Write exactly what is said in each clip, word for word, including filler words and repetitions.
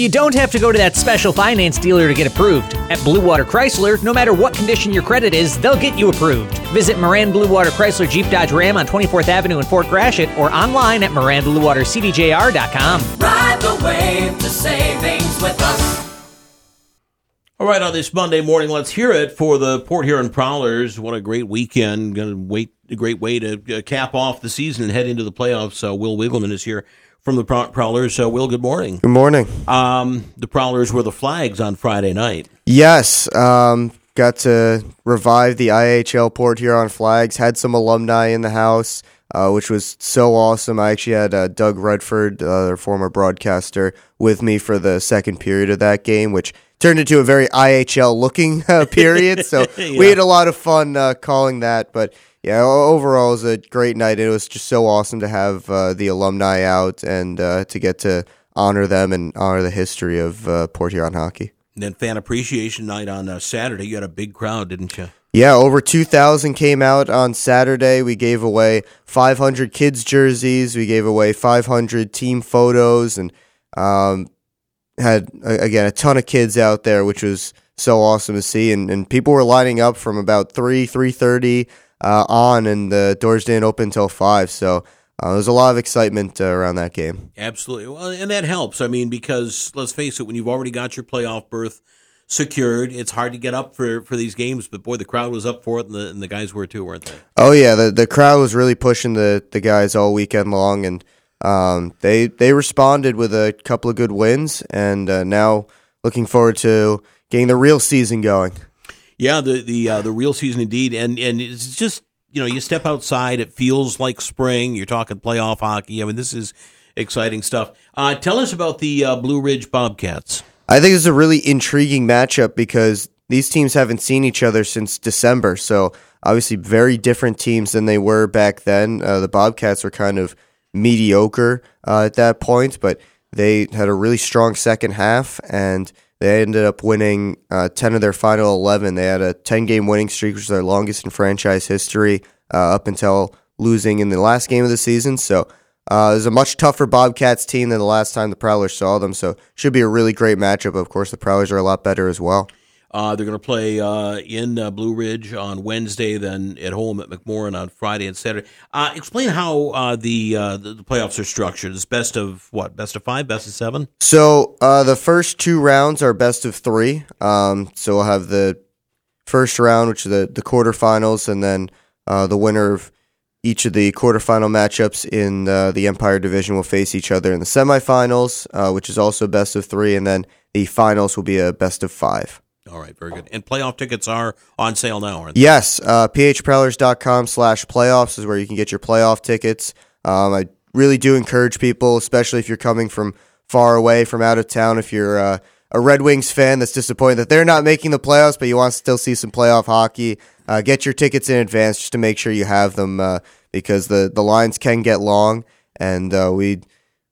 You don't have to go to that special finance dealer to get approved. At Blue Water Chrysler, no matter what condition your credit is, they'll get you approved. Visit Moran Blue Water Chrysler Jeep Dodge Ram on twenty-fourth Avenue in Fort Gratiot or online at moran blue water c d j r dot com. Ride the wave to savings with us. All right, on this Monday morning, let's hear it for the Port Huron Prowlers. What a great weekend. Going to wait a great way to uh, cap off the season and head into the playoffs. Uh, Will Wiggleman is here from the Prowlers. Uh, Will, good morning. Good morning. Um, the Prowlers were the Flags on Friday night. Yes, um, got to revive the I H L Port Huron Flags. Had some alumni in the house, uh, which was so awesome. I actually had uh, Doug Redford, uh, their former broadcaster, with me for the second period of that game, which turned into a very I H L-looking uh, period. So yeah. We had a lot of fun uh, calling that, but yeah, overall, it was a great night. It was just so awesome to have uh, the alumni out and uh, to get to honor them and honor the history of uh, Port Huron hockey. And then Fan Appreciation Night on uh, Saturday. You had a big crowd, didn't you? Yeah, over two thousand came out on Saturday. We gave away five hundred kids' jerseys. We gave away five hundred team photos and um, had, again, a ton of kids out there, which was so awesome to see. And, and people were lining up from about three, three thirty Uh, on, and the doors didn't open until five, so uh, there's a lot of excitement uh, around that game. Absolutely, well, and that helps. I mean, because let's face it, when you've already got your playoff berth secured, it's hard to get up for, for these games. But boy, the crowd was up for it, and the, and the guys were too, weren't they? Oh yeah, the the crowd was really pushing the, the guys all weekend long, and um, they they responded with a couple of good wins, and uh, now looking forward to getting the real season going. Yeah, the the uh, the real season indeed, and and it's just, you know, you step outside, it feels like spring. You're talking playoff hockey. I mean, this is exciting stuff. Uh, tell us about the uh, Blue Ridge Bobcats. I think it's a really intriguing matchup because these teams haven't seen each other since December, so obviously very different teams than they were back then. Uh, the Bobcats were kind of mediocre uh, at that point, but they had a really strong second half, and they ended up winning uh, ten of their final eleven. They had a ten-game winning streak, which is their longest in franchise history, uh, up until losing in the last game of the season. So uh, it was a much tougher Bobcats team than the last time the Prowlers saw them. So should be a really great matchup. Of course, the Prowlers are a lot better as well. Uh, they're going to play uh, in uh, Blue Ridge on Wednesday, then at home at McMorran on Friday and Saturday. Uh, explain how uh, the, uh, the the playoffs are structured. It's best of what? Best of five? Best of seven? So uh, the first two rounds are best of three. Um, so we'll have the first round, which is the, the quarterfinals, and then uh, the winner of each of the quarterfinal matchups in uh, the Empire Division will face each other in the semifinals, uh, which is also best of three, and then the finals will be a best of five. All right, very good. And playoff tickets are on sale now, aren't they? Yes, uh, p h prowlers dot com slash playoffs is where you can get your playoff tickets. Um, I really do encourage people, especially if you're coming from far away, from out of town, if you're uh, a Red Wings fan that's disappointed that they're not making the playoffs, but you want to still see some playoff hockey, uh, get your tickets in advance just to make sure you have them uh, because the, the lines can get long, and uh, we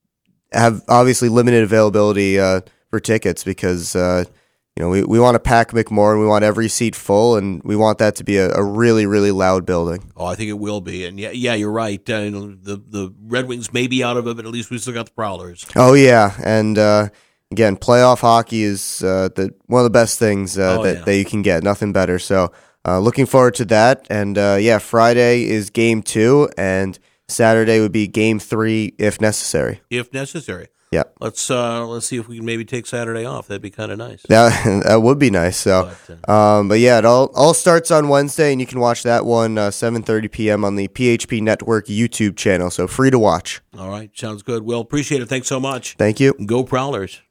have obviously limited availability uh, for tickets because uh, you know we, we want to pack McMorran, we want every seat full, and we want that to be a, a really, really loud building. Oh, I think it will be, and yeah, yeah, you're right. Uh, the the Red Wings may be out of it, but at least we still got the Prowlers. Oh yeah, and uh, again, playoff hockey is uh, the one of the best things uh, oh, that, yeah. that you can get. Nothing better. So uh, looking forward to that. And uh, yeah, Friday is game two, and Saturday would be game three if necessary. If necessary. Yeah. Let's uh, let's see if we can maybe take Saturday off. That'd be kind of nice. That that would be nice. So, but, uh, um, but yeah, it all all starts on Wednesday, and you can watch that one uh, seven thirty p.m. on the P H P Network YouTube channel. So free to watch. All right, sounds good. Well, appreciate it. Thanks so much. Thank you. Go Prowlers.